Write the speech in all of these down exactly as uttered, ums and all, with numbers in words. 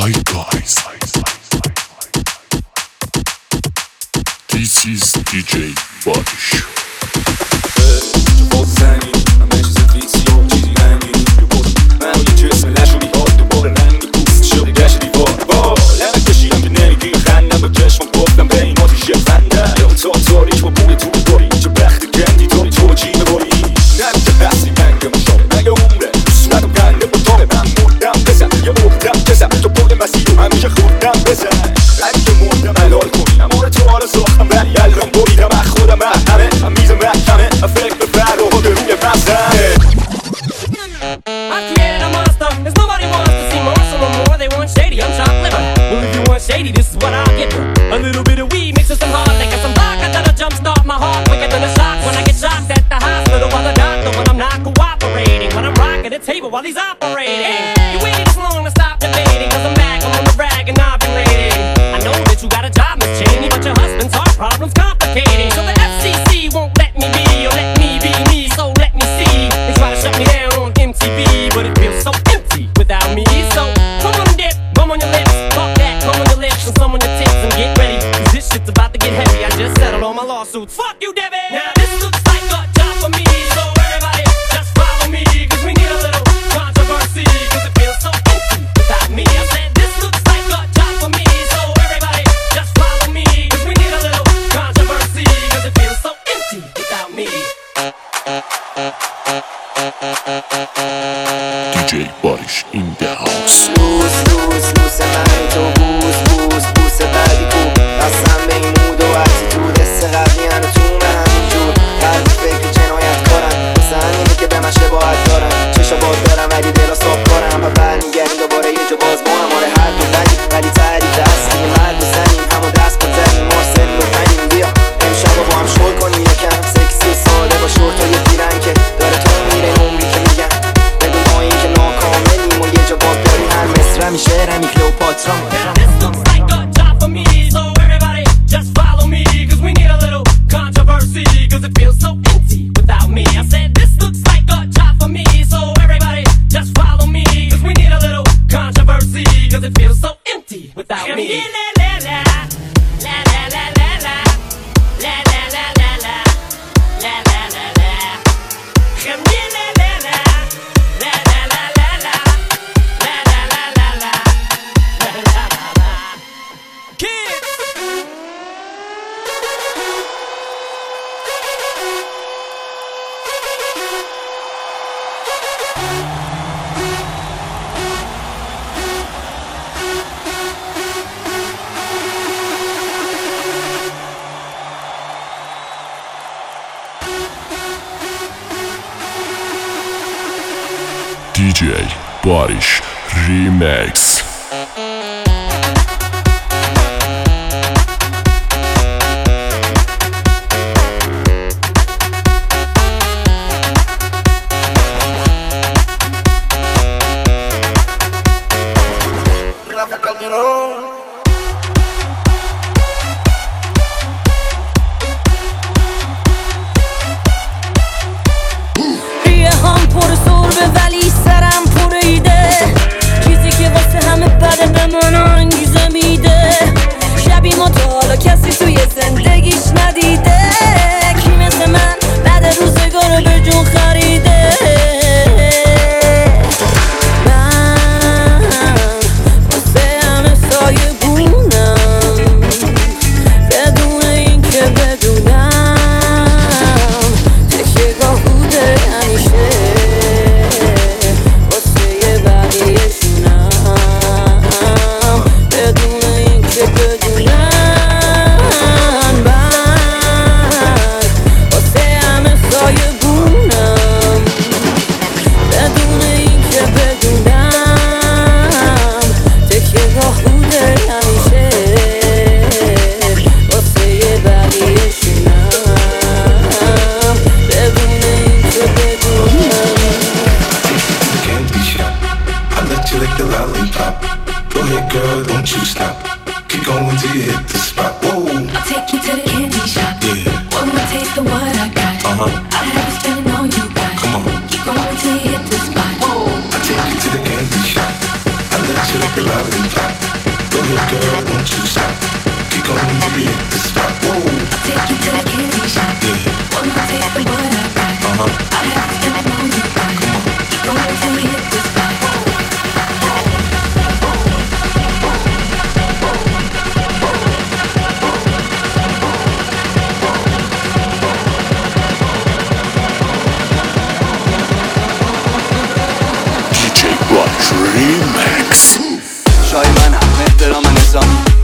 Hi guys, this is D J Barış. Ci fosse sani, a me ci servizio, ci diventi più buono. Ma non gli giusto, mi lascio di volte, buone ranni, boost, show di gash di volte. Oh, la mia cascina, mi neri di ganna, ma cash van pop, dan ben je nooit die chef van da. Yo, zo, zo, ich wil boeien, toe de body. Je bracht de candy, door die toe, je me body. Na, de best, die bank, maar zo, na je hombre. Dus laat hem gaan, de betoren, maar moet dan besa. Je oog dan besa, to pole massief, maar je goed dan besa. Laat je moord, dan mijn alcohol. Amore, tu alle zorg, dan ben je al een body, dan mag goed, dan mag hammen. Aan mij zijn weg, hammen, effect, bevragen, hoe de roe je vast zijn. I created a monster, cause nobody wants to see more, so no more, they want shady, I'm chopped liver. Well, if you want shady, this is what I'll give you. A little bit of weed mixed with some hard liquor, some vodka that'll jumpstart my heart quicker than a shock when I get shocked at the hospital while the doctor, when I'm not cooperating, when I'm rocking the table while he's operating. You waited this long to stop debating, cause I'm back, I'm on the rag and ovulating. I know that you got a job, Miss Cheney, but your husband's heart problem's complicating. So the F C C won't let me be, or let me be me, so let me see. They try to shut me down on M T V, but it feels so empty without me. So come on dip, bum on your lips, talk that, come on your lips, and some on your tips, and get ready, cause this shit's about to get heavy. I just settled all my lawsuits. Fuck you, Debbie! Now this looks like a job for me, so everybody just follow me, cause we need a little controversy, cause it feels so empty without me. I said this looks like a job for me, so everybody just follow me, cause we need a little controversy, cause it feels so empty without me. D J Barış in the house. لوس لوس لوس من تو بوس بوس بوس بعدی کو اصلا به این مود و اتیتود حس قبلی هنو تو من همینجور قلب فکر جنایت کارم مثل اینه که به من شباهت دارم چشا باز دارم ولی دل را صاف کارم و برمیگردیم دوباره یه جا باز با هماره هر دو بدی ولی تعریف هستیم مرد و زنیم همو دست با زنیم مارسل و تنیم بیا امشب با هم شل کنیم یکم سکسی ساده با شورت و یه پیرن که داره تو میره عمری که میگم بدون ما این که ناکاملیم و یه جا باز داریم هر مصر میشه رمی کلئوپاترا. This looks like a job for me, so everybody just follow me, cause we need a little controversy, cause it feels so empty without me. I said this looks like a job for me, so everybody just follow me, cause we need a little controversy, cause it feels so empty without me. La la la la la la la la la la la la la la la la la. D J Barış Remix. کسی توی زندگیش ندیده کی مثل من بعد روزگارو به جون خریده من واسه همه سایه بونم بدون این که بدونم تکیه گاه بوده همیشه واسه بقیه‌شونم بدون این که بدونم Girl, don't you stop. Keep going till you hit the spot. Whoa. I'll take you to the candy shop. Yeah. One more taste of what I got. Uh-huh. I'll have you spending all you got. Come on. Keep going till you hit the spot. Whoa. I'll take you to the candy shop. I'll let you lick the lollipop.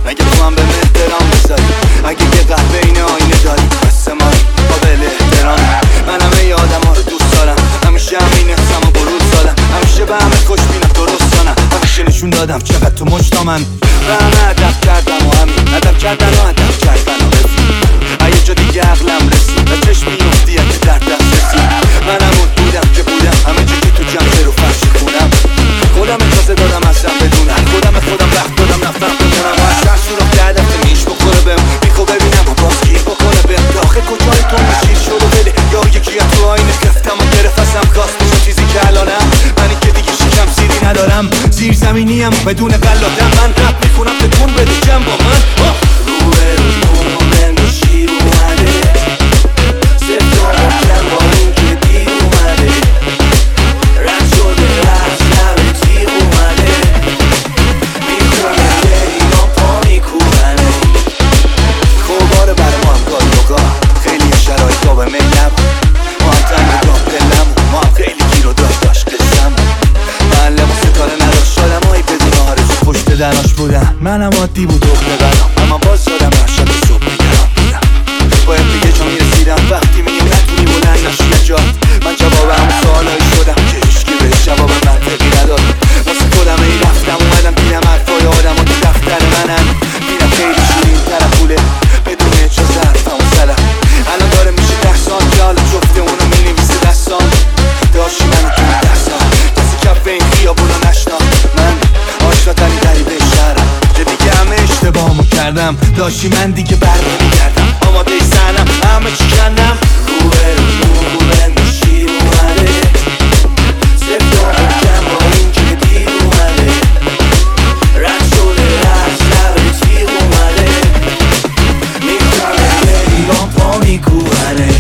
مگه تو هم به احترام بذاری؟ اگه یه قهوه این آینه داری مثل ما قابل احترام. من همه یادم ها رو دوست دارم، همیشه همین احسام و بروز دادم، همیشه به همه خوش بینم درست دانم، همیشه نشون دادم چقدر تو مجتمعن. و همه ادب کردم و همین ادب کردن و ادب کردن و رسید اگه جا دیگه عقلم رسید و چشمی افتی که در دست رسید. من همون بودم که بودم همه جا که تو جمعه رو فرش خونم، خودم اجازه دادم اصلا بدونم، خودم خودم وقت دادم رفتم بدونم و از شهر شروع کردم که میش بخوره بهم، میخو ببینم و باز گیر بکنه بهم. داخل کجای تو مشیر شده بده یا یکی از تو آینه خفتم و گرفت ازم خواست بشم چیزی که الانم. منی که دیگه شکم سیری ندارم، زیر زمینیم بدون قلادم. من رپ میخونم تکون بده جمع با من. روبه رو مومن و شیر اومده سفتا مکن با این که دیر اومده، رد شده رد لبه تیر اومده، میخونه بری ما پا میکوبنه. خوباره برای ما هم کار موقع خیلی شرایط ها به مهنم، ما هم تنگ دام دلم، ما هم خیلی گیر و داشت داشت قسم. معلم و ستاره نداشت شدم هایی بدون آرزو پشت دناش بودم. منم عادی بود اخته برام اما باز شدم رشد صبح نگرام بودم. باید دیگه جا میرسیدم وقتی میگیم نتونی بلند نشی جات. من جواب همون سوالایی شدم که هیچکی بهش جواب منطقی نداد. واسه خودم ای رفتم اومدم دیدم حرفای آدم ها تو دفتر منن، میرم خیلی شیرین طرف پوله بدون اجازه حرفم و سلم. الان داره میشه ده سال که حالا جفته اونو مینویسه دستان. داشتی منو تو دستان کسی کف این خیابونو نشناخت. من آشناترین غریبه شهرم که دیگه همه اشتباهمو کردم، داشتی من دیگه بر نمیگردم. آماده ای سنم همه چی کندم. روبه رو مومن و شیر اومده سفتا مکن با این که دیر اومده، رد شده رد لبه تیر اومده، میخونه بری با پا میکوبنه.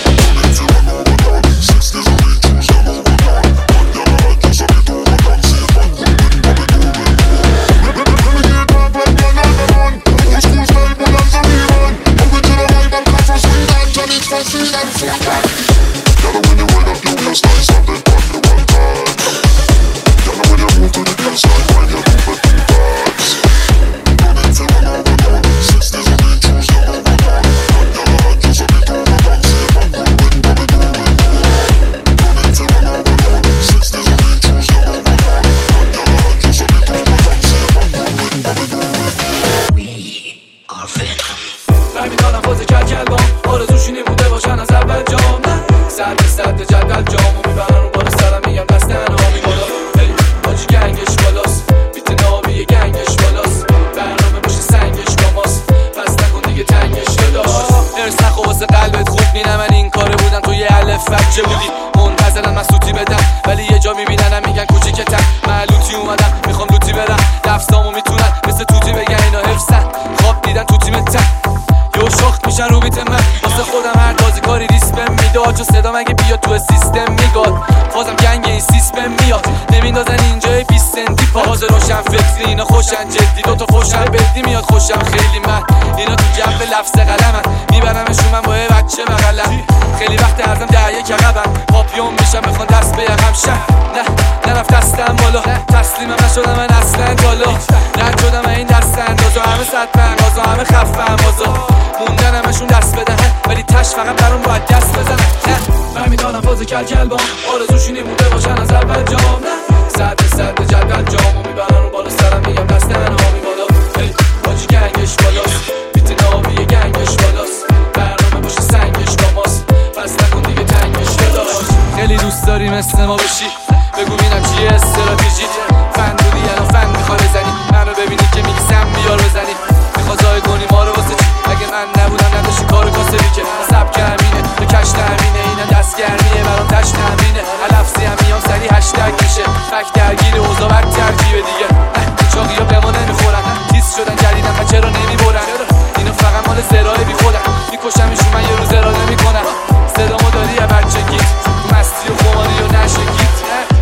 مگه بیا تو سیستم میگاد بازم گنگ این سیستم میاد نمیندازن اینجای بیست سنتی پاز روشن فکری اینا خوشن جدی دوتا فوشن بدی میاد خوشم خیلی من اینا تو جنب لفظ قلمن میبرمشون من با یه بچه مقلم خیلی وقت ازم ده یک عقبم پاپیون میشم بخوان دست به یقم شم نه نرفت دستم بالا تسلیمم نشدم من اصلا بالا رد شدم این دست اندازا همه صد پنگازا همه خفم بازا موندن همشون دست بدن ولی تش فقط برام باید دست بزنن من میدانم فاز کل کل بام آرزوشی نموده باشن از اول جام نه صد صد جدول جامو میبرن رو بالا سرم میگم دست انهامی بالا باجی گنگش بالاست بیت نامی گنگش بالاست برنامه باشه سنگش با ماست پس نکن دیگه تنگش داشت خیلی دوست داری مثل ما بشی بگو بینم چیه استراتژی فن بودی الان فن میخوای بزنی منو ببینی که میگی سم بیار بزنی میخوا زای کنی ما رو واسه چی اگه من نبودم نداشتی کارو کاسبی که سبک همینه به کش تامینه اینا دستگرمیه برام تش تامینه لفظی هم میام سری هشتگ میشه فک درگیر اوضاع بد ترکیبه دیگه چاقی ها به ما نمیخورن تیز شدن جدیدن و چرا نمیبرن اینا فقط مال زرای بی خودن میکشمشون من یه روز اراده میکنم صدامو داری یه بچه گیت مستی و خماری و نشه گیت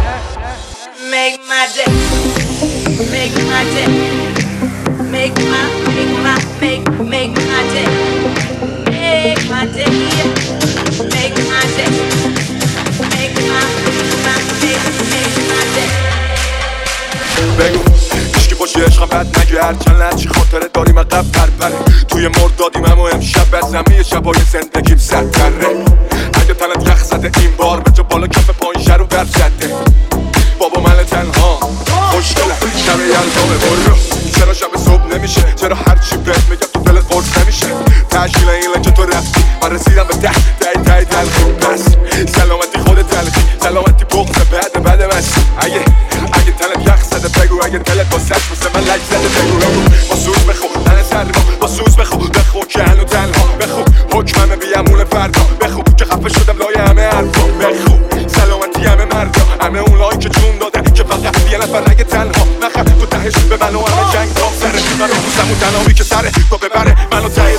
Make my day, make my day, make my, make my, make, make my day, make my day, make my day, make my, make my, make, make my day. بگو عشقی باشه عشقم بد نگه هر چند لچی خود خاطرت داریم عقب پرپره توی مردادیم اما امشب از همه شبای زندگیم سرتره اگه تنت یخ زده این بار به جا بالا کف پایین شر و بر زده بابا من تنها خوشگله شب یلدامه برو چرا شب صبح نمیشه چرا هرچی بهت میگم تو دلت قرص نمیشه تشکیل اینه که تو رفتی من رسیدم به ده ده ده تلخی پس سلامتی خود تلخی سلامتی بغض بعد بعد بس اگه اگه تلت یخ زده بگو اگه تلت با سش بسه من لج زده بگو بگو با سوز بخو من سرما با سوز بخو بخو که هنو تنها بخو حکممه بیمون فردا بخو که خفه شدم لای همه حرفا بخو سلامتی همه مردا همه اونایی که جون دادن که فقط یه نفر نگه تنها نخم تو تهش به من و همه جنگ تا سره منو بوسم و تنهایی که سره تو ببره منو تایید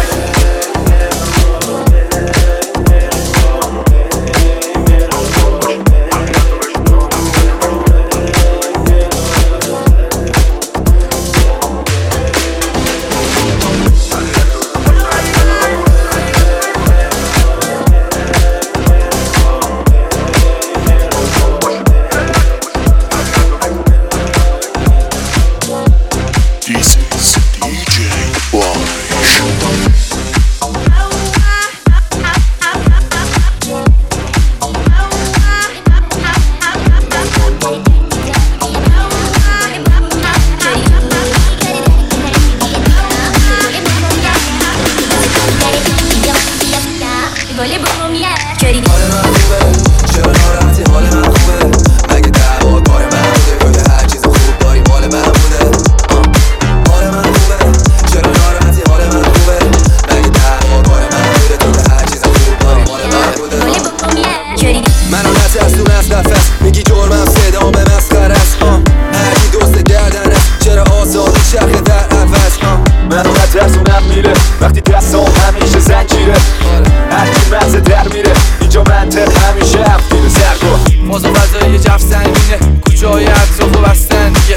وقتی دستم همیشه زنجیره هرچی مغز در میره اینجا منطق همیشه هفتیر زرگو فاز و فضایی جف سنگینه کوچه های اطراف و بستن دیگه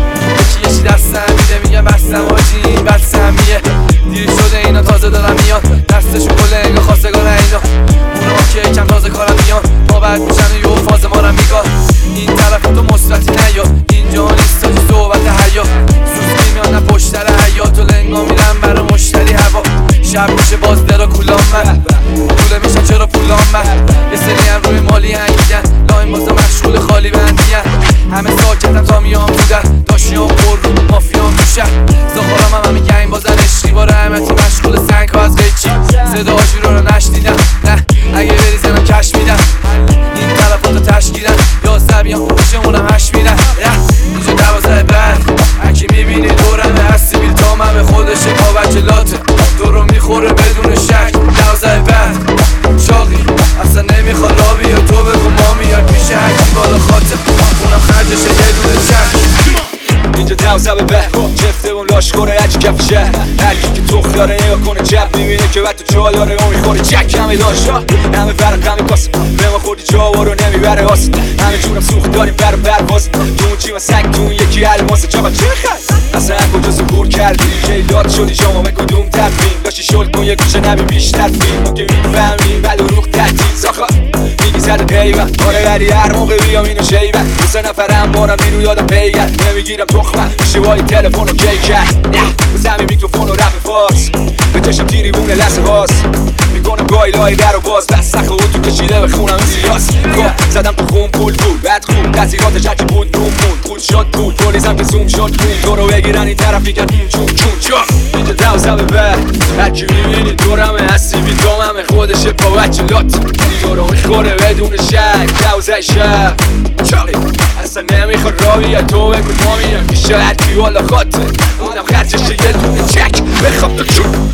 یکی یکی دستم میده میگه بستم آجی این بستمیه دیر شده اینا تازه دارم میان دستشون گله انگا خواستگار اینا اونا که کم تازه کارم میان ما بعد میشن یه فاز ما رو میگار این طرف تو مصرتی نیا اینجا نیست تاجی صحبت حیا سوز میمیان نه پشتر حیات و لنگا میرم برای مشتری هوا شب میشه باز درا کولام من پوله میشن چرا پولام من یه سری هم روی مالی هنگیدن لاین بازا مشغول خالی بندیگن همه ساکتن تا میام بودن داشیام پر رو مافیام میشه زخارم هم همه گنگ بازن عشقی با رحمتی مشغول سنگ ها از قیچی صداشی رو رو نشنیدم نه اگه بری زنم کش میدم این طرفاتو تشکیلن یا سبیان خوشمونم هش میدن اینجا دوازه بعد هکی میبینی دورم هستی بیل تامم به خودشه با بچه لاته دورو میخوره بدون شک دوازه بعد شاقی اصلا نمیخواد را بیا تو بگو ما میاد میشه هکی بالا خاطر اونم خرجشه یه دونه چک اینجا دوزه به به جفته اون لاشخوره هرچی کف شهر هرکی که تو خیاره نگاه کنه جب میبینه که وقت جا داره اون میخوره چک همه داشت همه فرق همه کاسه به ما خوردی جا رو نمیبره واسه همه جونم سوخت داریم بر برواز تو اون چی و سنگ تو اون یکی الماسه چاقا چه خست اصلا کجا سپور کردی که داد شدی شما به کدوم تفیم داشتی شل کن یه گوشه نمی بیشتر فیم ما که میفهمیم بل و روخ تحتیل ساخا میگی زده قیبت آره ولی هر موقع بیام اینو شیبت دو سه نفرم بارم اینو یادم پیگر نمیگیرم تخمه شوای تلفن و کی کرد بزنم میکروفون و رپ فارس بکشم تیری بونه لحظه باز میکنم گایلای در و باز دست سخه و تو کشیده به خونم این سیاس خب زدم تو خون پول بود بعد خوب تحصیلات چکی بود دوم مون پول شد بود پولیسم که زوم شد خون تو رو بگیرن این طرفی کرد چون چون چون اینجا دوزه به بر هرکی میبینی دورمه هستی بی دوممه خودشه با بچه لات دیگه رو میخوره بدون شک دوزه شب چالی اصلا نمیخواد را بیاد تو بگو ما میرم که شاید کی والا خاطر اونم خرجشه یه دونه چک بخواب تو چون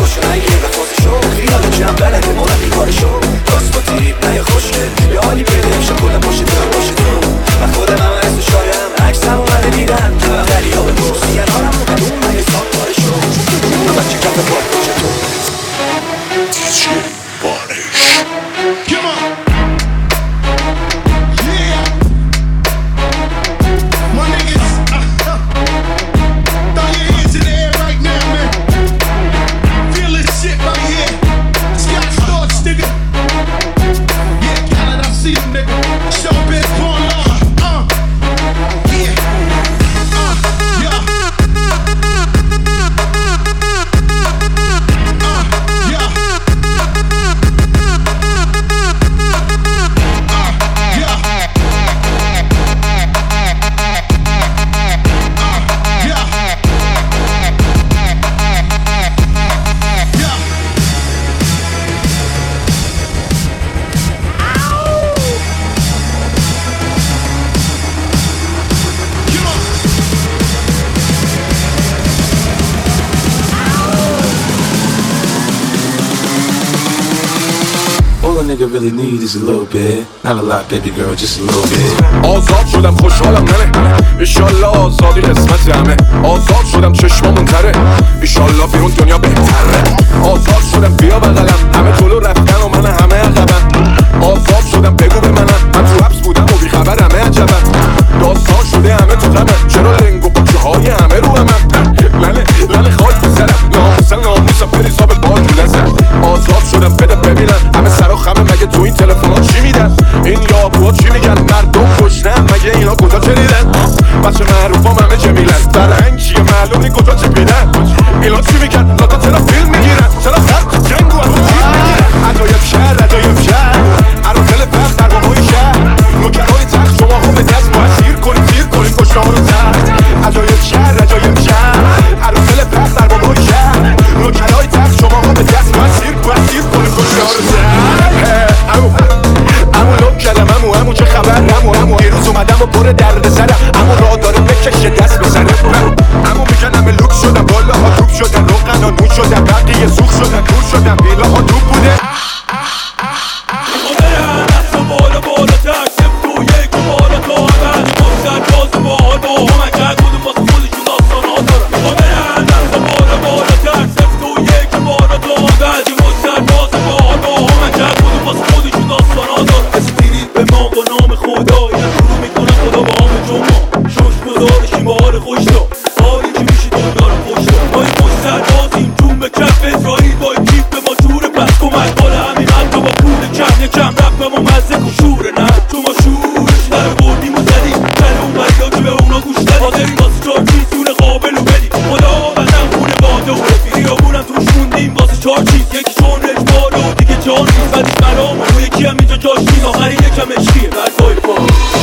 بلده ما نمی کارشو راست با تیب نه یا خوشگل یه حالی بده nigga really need is a little bit. Not a lot, baby girl, just a little bit. آزاد شدم خوشحالم ننه ایشالله آزادی قسمت همه آزاد شدم چشمامون تره ایشالله بیرون دنیا بهتره آزاد شدم بیا بغلم همه جلو رفتن و من همه عقبم آزاد شدم بگو به منم من تو حبس بودم و بیخبر همه عجبم داستان شده همه تو غمم چرا لنگ و بچه های همه رو همم لنه لنه خاک بسرم ناموسن ناموسم پریسابت با جولزم آزاد شدم بده ببینم همه سرا خمه مگه تو این تلفن ها چی میدن این یابوها چی میگن مردم خوشنم مگه اینا کجا چه دیدن بچه معروفام همه جمیلن فرهنگ چیه معلوم نی کجا چه پیدن اینا چی میگن لاتا چرا فیلم میگیرن چرا خرد جنگ و از اون چیز میگیرن عجایب شهر عجایب شهر عراقل فرد برمامای شهر نوکرهای تخت شما ها به دست موثیر کنید تیر کنید کشتار رو زد عجایب شهر عجایب شهر عراقل فرد برمامای شهر نوکرهای تخت شما ها به دست موثیر کنید کشتار رو زد امو امو لوک کردم امو امو چه خبر امو امو دیروز اومدم و پر درد سرم امو راه داره بکشه دست به سرم امو میگن همه لوک شدم بالا ها توپ شدن روغن و نون شدن بقیه سوخ شدن دور شدن بیلا ها توپ بوده بالا بالا تکسب تو یک بالا تا عوض مستر باز بالا با همه کرد بودم باز خودشون داستان ها دارم برن دست بالا بالا تکسب تو یک بالا تا عوض مستر باز بالا با همه کرد بودم باز خودشون داستان ها دارم اسپریت به ما با نام خدا اینا شروع میکنن خدا با همه جمعه شوش گذارشیم با حال خوش دا حالی که میشی دنیا رو خوش دا ما این مستر بازیم جون به کف اسرائیل با این کیف به ما جور پس کمک بالا همین حتی با پول کم یکم رفت به ما مزه شوره نه تو ما شورش در بردیم و زدیم سر اون بریا که به اونا گوش دادیم حاضریم واسه چار چیز دونه قابل و بدیم خدا بدن خونه باده و رفیقی ها بونم توش موندیم واسه چار چیز یکیشون رجباله و دیگه جان نیست بعدش مرام و یکی هم اینجا جاش نیست آخری یکم اشکیه برگاه پا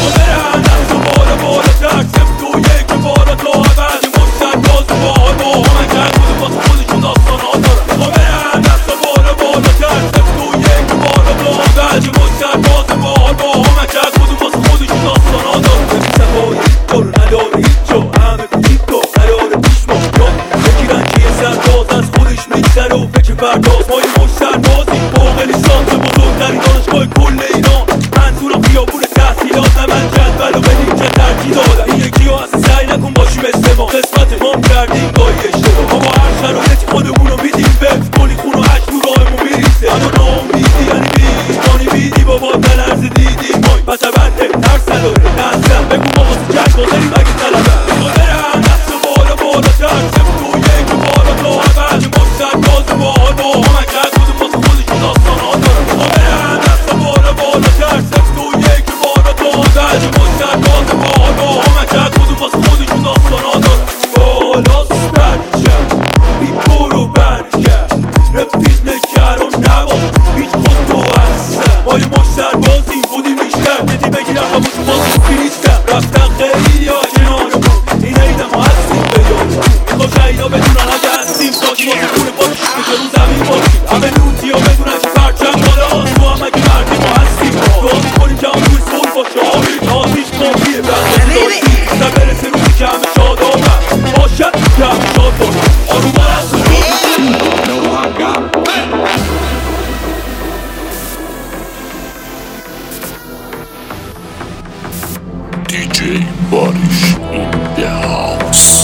برن دست و بالا بالا تکسب تو یک بالا تا عوض مستر باز و بالا با همه کرد بوده واسه خودشون داستان ها دارم برن دست و بالا بالا تکسب تو یک بالا تا عوض مستر باز و بالا با همه کرد بوده واسه خودشون داستان ها دارم سفایی تو رو نداره هیچ جا همه کوچیک کن قراره پیش ما یکی رنگی سرباز از خودش میگذره و فکر پرداز ما این مشتر بازیم فوق لیسانس بزرگترین دانشگاه کل ایران منظورم خیابون تحصیلات من جدول و بدیم چه ترکی دادم این یکی ها اصلا سعی نکن باشی مثل ما قسمت ما کردیم گاهی اشتباه ما با هر شرایطی خودمون رو میدیم بفت کلی خون و عشق تو راهمون میریسه اما ناامیدی یعنی بیدانی بیدی بابا تلرز دیدیم مای پس بنده ترس نداره نزدم بگو ما واسه جنگ بازاریم اگه طلبه برن دست و بالا بالا ترسم تو یک بالا تا عوض مستر باز و بالا با همه کرد بوده واسه خودشون داستان ها دارم برن دست و بالا بالا ترسم تو یک بالا تا عوض مستر باز و بالا با همه کرد بوده واسه خودشون داستان ها دارم بالا سپرشم بی برو برگرد رفیز نکر و نباش هیچ خود تو هستم ما یه مشتر بازیم بودیم بیشتر دیدی بگیرم همون تو بازی فریستم رفتن خیلی ها کنارمون این ایدم ها هستیم به یاد میخوا شهیدا بدونن اگه هستیم ساکی واسه خونه باشیم که جلو زمین باشیم همه نوتی ها بدونن که پرچم بالاست تو هم اگه مردی ما هستیم دعا میکنیم که هم روی صلح باشه آمین آتیش کافیه برداشت داشتیم سر برسه روزی که همه شاد آمن باشد که همه شاد باشیم آروم هست دی جی Barish in the house.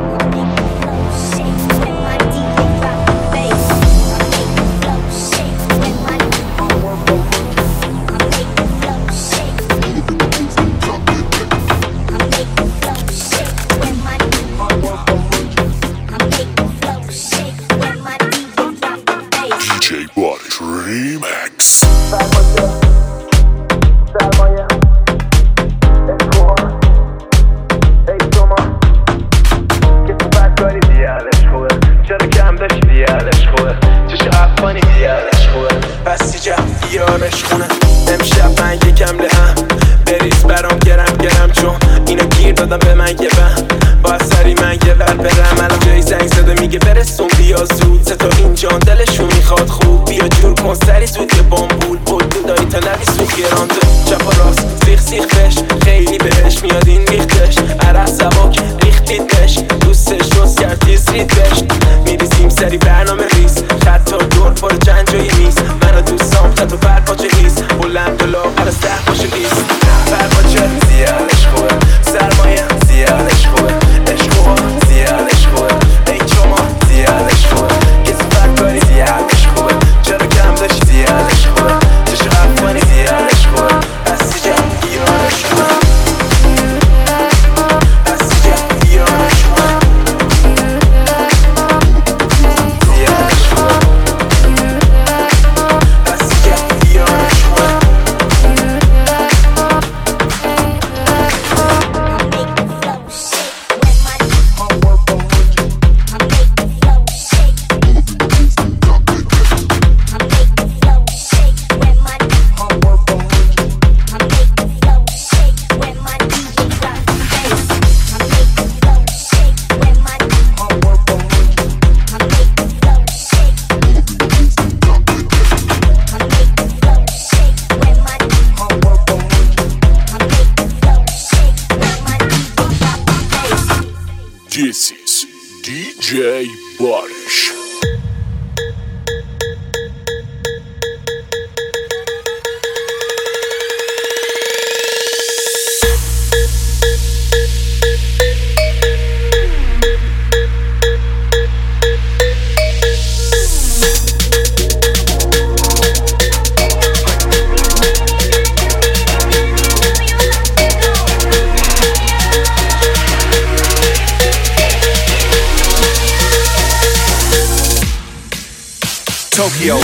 دی جی Barish Remix. امشب من یکم لهم بریز برام گرم گرم چون اینا گیر دادم به من یه بهم باید سری من یه ور برم الان جایی زنگ زده میگه برسون بیا زود سه تا اینجان دلشون میخواد خوب بیا جور کن سری زود یه بامبول بود دایی تا نبی سود گرانده چپ و راست سیخ سیخ بش خیلی بهش میاد این ریختش عرق سباک ریختیدش دوستش روز کرد تیز ریدش میریزیم سری برنامه ریز خط تا دور پر چند جایی میز منو دوستام خط و برپاچه This is D J Barish. Tokyo.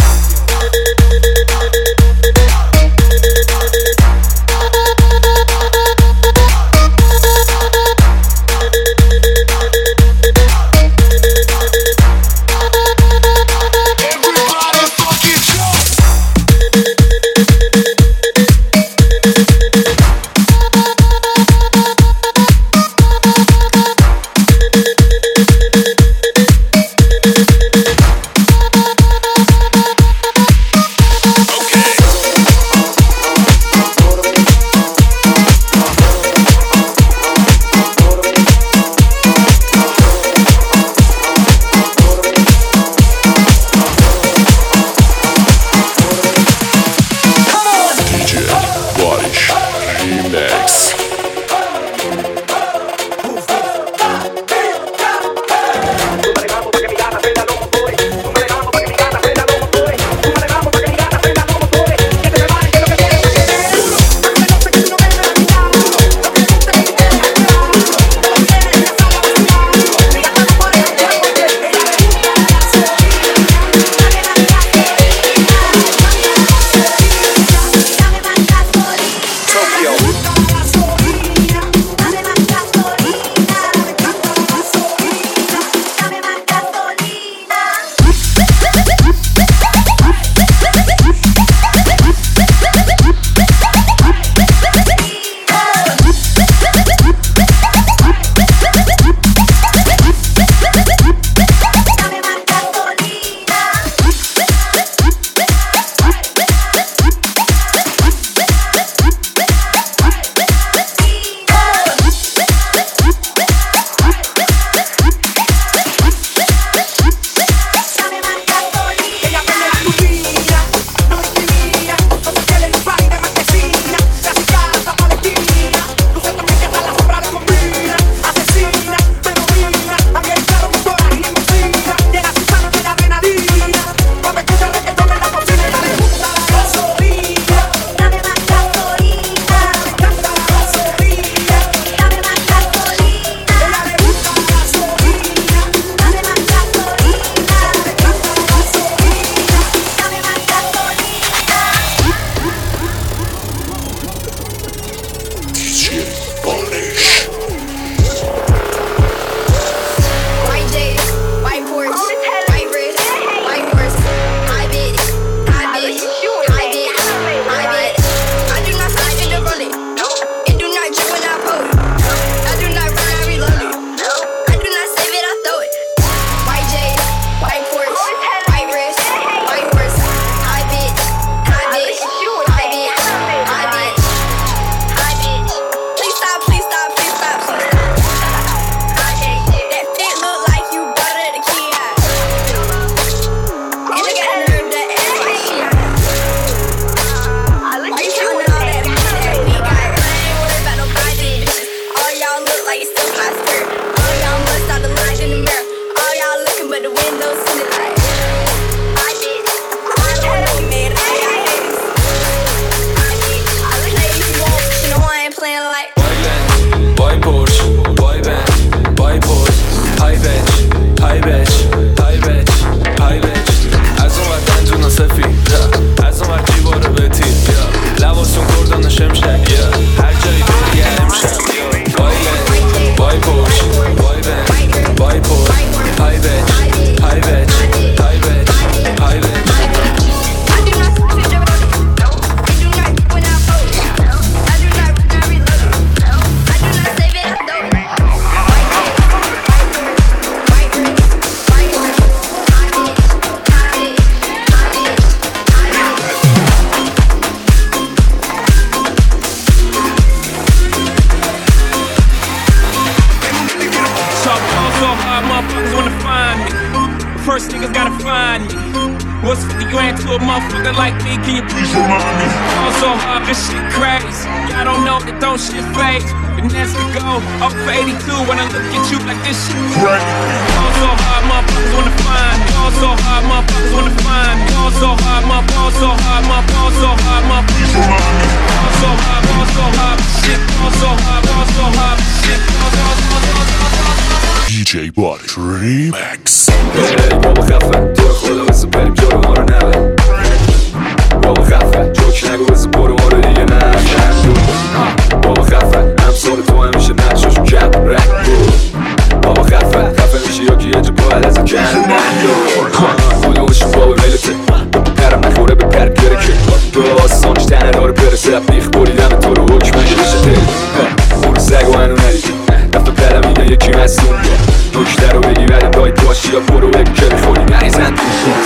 so hard, motherfuckers wanna find me. First niggas gotta find me. What's fifty grand to a motherfucker like me? Can you please remind me? Fall so hard, this shit crazy. Y'all don't know that don't shit fade. Finesse to go up for eighty-two when I look at you like this shit crazy. Fall so hard, motherfuckers wanna find me. Fall so hard, motherfuckers wanna find me. Fall so hard, my fall so hard, my fall so hard, my please remind me. Fall so hard, fall so hard, shit. Fall so hard, fall so hard, shit. Fall so hard, fall so hard. دی جی بارش ریمکس. بابا خفه تو رو خدا بسه بریم جلو ما رو نبر. بابا خفه جوک نگو بسه برو ما رو دیگه نخندون. بابا خفه همسال تو همیشه نقشاشو کم رنگ بود. بابا خفه خفه میشه یا که یه جا باید از کن نندون. آیامشون بابا میلته درم نخوره به پر گره که تو آسانش تنه داره برسه بیخ بریدم تو رو حکم اگه بشه دل برو سگ و هنو ندیدی رفت و پدم میگه یکی مسئول نکته رو بگی ولی باید باشی یا برو بگی که بخوری نریزن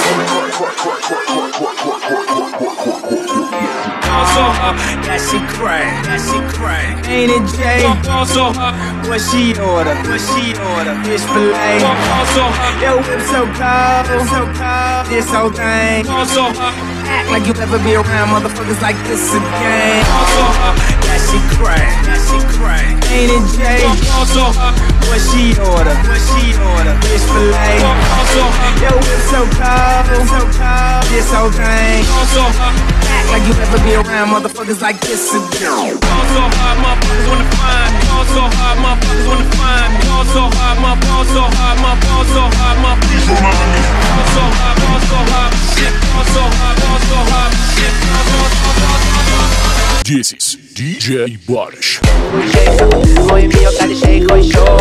That shit crack, that shit crack. Ain't it Jay? What she order? What she order? Fish fillet. Yo, whip so cold, so cold. This whole thing. Act like you ever be around motherfuckers like this again. That shit crack, that shit crack. Ain't it Jay? What she order? What she order? Fish fillet. Yo, whip so cold, so cold. This whole thing. Act like you ever be around motherfuckers like this again. Fall so hard, motherfuckers wanna find me. Fall so hard, motherfuckers wanna find me. Fall so hard, my fall so hard, my fall so hard, my please remind me. Fall so hard, fall so hard, shit. Fall so hard, fall so hard, shit. Fall so hard, fall so hard. This is دی جی بارش. Oi mio cari sei coi show